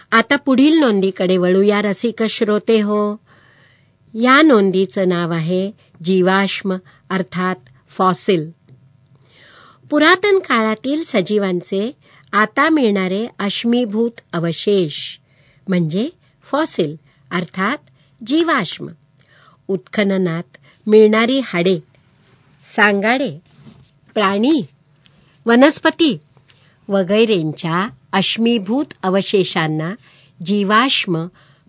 आता पुढील नोंदीकडे वळूया रसिक श्रोते हो. या नोंदीचं नाव आहे जीवाश्म अर्थात फॉसिल. पुरातन काळातील सजीवांचे आता मिळणारे अश्मीभूत अवशेष म्हणजे फॉसिल अर्थात जीवाश्म. उत्खननात मिळणारी हाडे, सांगाडे, प्राणी, वनस्पती वगैरेंच्या अश्मीभूत अवशेषांना जीवाश्म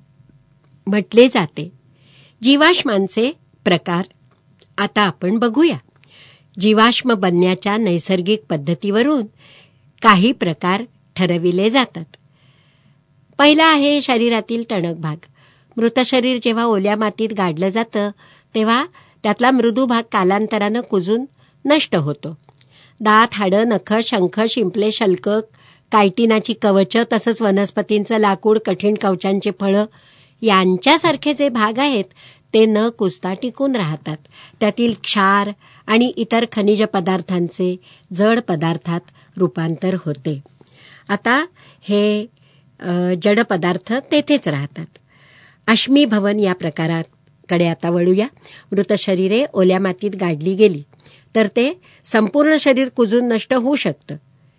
म्हटले जाते. जीवाश्मांचे प्रकार आता आपण बघूया. जीवाश्म बनण्याच्या नैसर्गिक पद्धतीवरून काही प्रकार ठरविले जातात. पहिला आहे शरीरातील टणक भाग. मृत शरीर जेव्हा ओल्या मातीत गाडलं जातं तेव्हा त्यातला मृदू भाग कालांतरानं कुजून नष्ट होतो. दात, हाडं, नखं, शंख, शिंपले, शल्क, कायटिनाची कवचं तसंच वनस्पतींचं लाकूड, कठीण कवचांचे फळं यांच्यासारखे जे भाग आहेत ते न कुजता टिकून राहतात. त्यातील क्षार आणि इतर खनिज पदार्थांचे जड पदार्थात रूपांतर होते. आता हे जड पदार्थ तेथेच राहतात. अश्मीभवन या प्रकाराकडे आता वळूया. मृत शरीरे ओल्या मातीत गाडली गेली तर ते संपूर्ण शरीर कुजून नष्ट होऊ शकतं.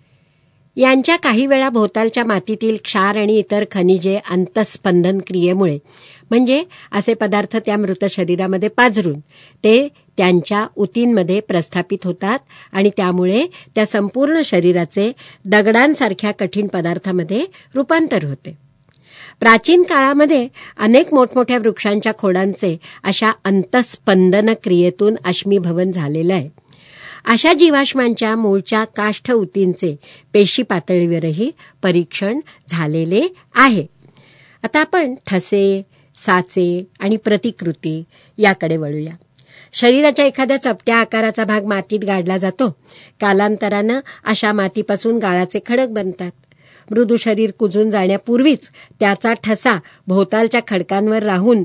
यांच्या काही वेळा भोवतालच्या मातीतील क्षार आणि इतर खनिजे अंतस्पंदन क्रियेमुळे म्हणजे असे पदार्थ त्या मृत शरीरामध्ये पाझरून ते त्यांच्या उतींमध्ये प्रस्थापित होतात आणि त्यामुळे त्या संपूर्ण शरीराचे दगडांसारख्या कठीण पदार्थामध्ये रूपांतर होते. प्राचीन काळामध्ये अनेक मोठमोठ्या वृक्षांच्या खोडांचे अशा अंतस्पंदन क्रियेतून अश्मीभवन झालेलं आहे. अशा जीवाश्मांच्या मूळच्या काष्ठ उतींचे पेशी पातळीवरही परीक्षण झालेले आहे. आता आपण ठसे, साचे आणि प्रतिकृती याकडे वळूया. शरीराच्या एखाद्या चपट्या आकाराचा भाग मातीत गाडला जातो. कालांतरानं अशा मातीपासून गाळाचे खडक बनतात. मृदू शरीर कुजून जाण्यापूर्वीच त्याचा ठसा भोवतालच्या खडकांवर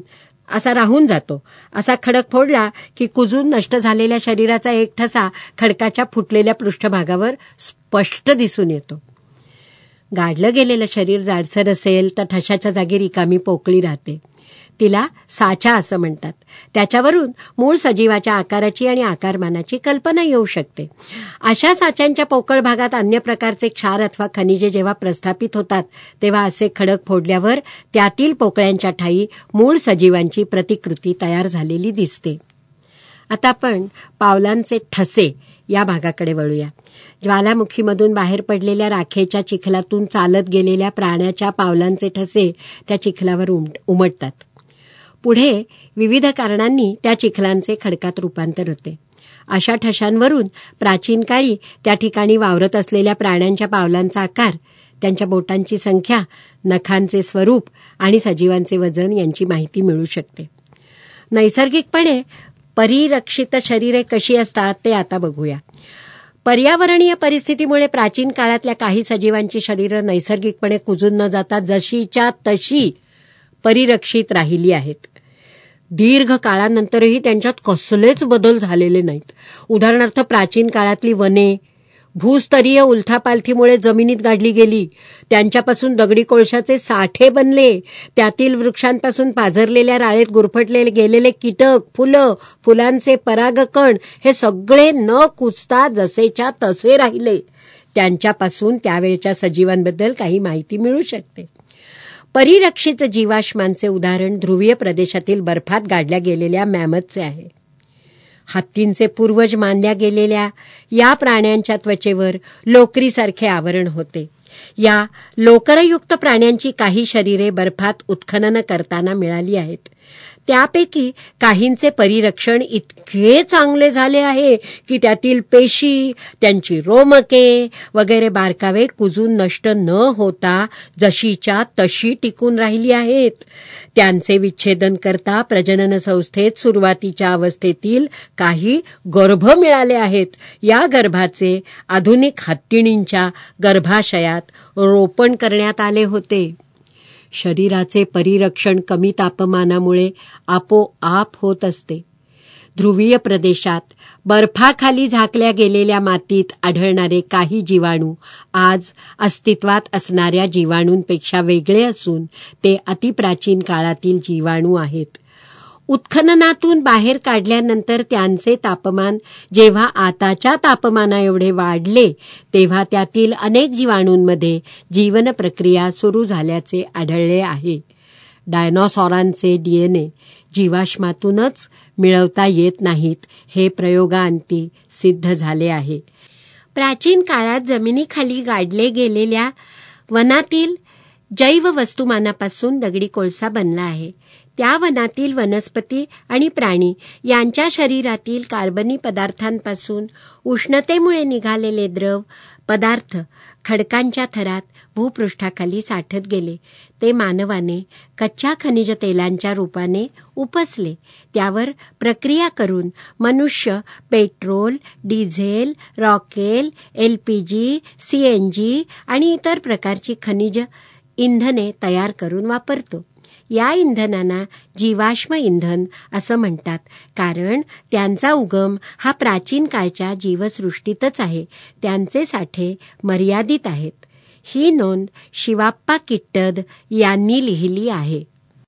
राहून जातो. असा खडक फोडला की कुजून नष्ट झालेल्या शरीराचा एक ठसा खडकाच्या फुटलेल्या पृष्ठभागावर स्पष्ट दिसून येतो. गाडलं गेलेलं शरीर जाडसर असेल तर ठशाच्या जागी रिकामी पोकळी राहते. तिला साचा असं म्हणतात. त्याच्यावरून मूळ सजीवाच्या आकाराची आणि आकारमानाची कल्पना येऊ शकते. अशा साच्यांच्या पोकळ भागात अन्य प्रकारचे क्षार अथवा खनिजे जेव्हा प्रस्थापित होतात तेव्हा असे खडक फोडल्यावर त्यातील पोकळ्यांच्या ठायी मूळ सजीवांची प्रतिकृती तयार झालेली दिसते. आता आपण पावलांचे ठसे या भागाकडे वळूया. ज्वालामुखीमधून बाहेर पडलेल्या राखेच्या चिखलातून चालत गेलेल्या प्राण्याच्या पावलांचे ठसे त्या चिखलावर उमटतात. पुढे विविध कारणांनी त्या चिखलांचे खडकात रूपांतर होते. अशा ठशांवरून प्राचीन काळी त्या ठिकाणी वावरत असलेल्या प्राण्यांच्या पावलांचा आकार, त्यांच्या बोटांची संख्या, नखांचे स्वरूप आणि सजीवांचे वजन यांची माहिती मिळू शकते. नैसर्गिकपणे परिरक्षित शरीरे कशी असतात ते आता बघूया. पर्यावरणीय परिस्थितीमुळे प्राचीन काळातल्या काही सजीवांची शरीरं नैसर्गिकपणे कुजून न जाता जशीच्या तशी परिरक्षित राहिली आहेत. दीर्घ काळानंतरही त्यांच्यात कसलेच बदल झालेले नाहीत. उदाहरणार्थ प्राचीन काळातली वने भूस्तरीय उलथापालथीमुळे जमिनीत गाडली गेली. त्यांच्यापासून दगडी कोळशाचे साठे बनले. त्यातील वृक्षांपासून पाझरलेल्या राळेत गुरफटले गेलेले कीटक, फुलांचे परागकण हे सगळे न कुजता जसेच्या तसे राहिले. त्यांच्यापासून त्यावेळच्या सजीवांबद्दल काही माहिती मिळू शकते. परिरक्षित जीवाश्मांचे उदाहरण ध्रुवीय प्रदेशातील बर्फात गाडल्या गेलेल्या मॅमथचे आहे. हत्तींचे पूर्वज मानल्या गेलेल्या या प्राण्यांच्या त्वचेवर लोकरीसारखे आवरण होते. या लोकरयुक्त प्राण्यांची काही शरीरे बर्फात उत्खनन करताना मिळाली आहेत. त्यापैकी काहींचे परिरक्षण इतके चांगले झाले आहे की त्यातील पेशी, त्यांची रोमके वगैरे बारकावे कुजून नष्ट न होता जशीच्या तशी टिकून राहिली आहेत. त्यांचे विच्छेदन करता प्रजनन संस्थेत सुरुवातीच्या अवस्थेतील काही गर्भ मिळाले आहेत. या गर्भाचे आधुनिक हत्तीणींच्या गर्भाशयात रोपण करण्यात आले होते. शरीराचे परिरक्षण कमी तापमानामुळे आपोआप होत असते. ध्रुवीय प्रदेशात बर्फाखाली झाकल्या गेलेल्या मातीत आढळणारे काही जीवाणू आज अस्तित्वात असणाऱ्या जीवाणूंपेक्षा वेगळे असून ते अतिप्राचीन काळातील जीवाणू आहेत. उत्खननातून बाहेर काढल्यानंतर त्यांचे तापमान जेव्हा आताच्या तापमानाएवढे वाढले तेव्हा त्यातील अनेक जीवाणूंमध्ये जीवन प्रक्रिया सुरू झाल्याचे आढळले आहे. डायनॉसॉरांचे DNA जीवाश्मातूनच मिळवता येत नाहीत हे प्रयोगांती सिद्ध झाले आहे. प्राचीन काळात जमिनीखाली गाडले गेलेल्या वनातील जैव वस्तुमानापासून दगडी कोळसा बनला आहे. त्या वनातील वनस्पती आणि प्राणी यांच्या शरीरातील कार्बनी पदार्थांपासून उष्णतेमुळे निघालेले द्रव पदार्थ खडकांच्या थरात भूपृष्ठाखाली साठत गेले. ते मानवाने कच्च्या खनिज तेलांच्या रूपाने उपसले. त्यावर प्रक्रिया करून मनुष्य पेट्रोल, डिझेल, रॉकेल, LPG, CNG आणि इतर प्रकारची खनिज इंधने तयार करून वापरतो. या इंधनांना जीवाश्म इंधन असं म्हणतात, कारण त्यांचा उगम हा प्राचीन काळच्या जीवसृष्टीतच आहे. त्यांचे साठे मर्यादित आहेत. ही नोंद शिवाप्पा किट्टद यांनी लिहिली आहे.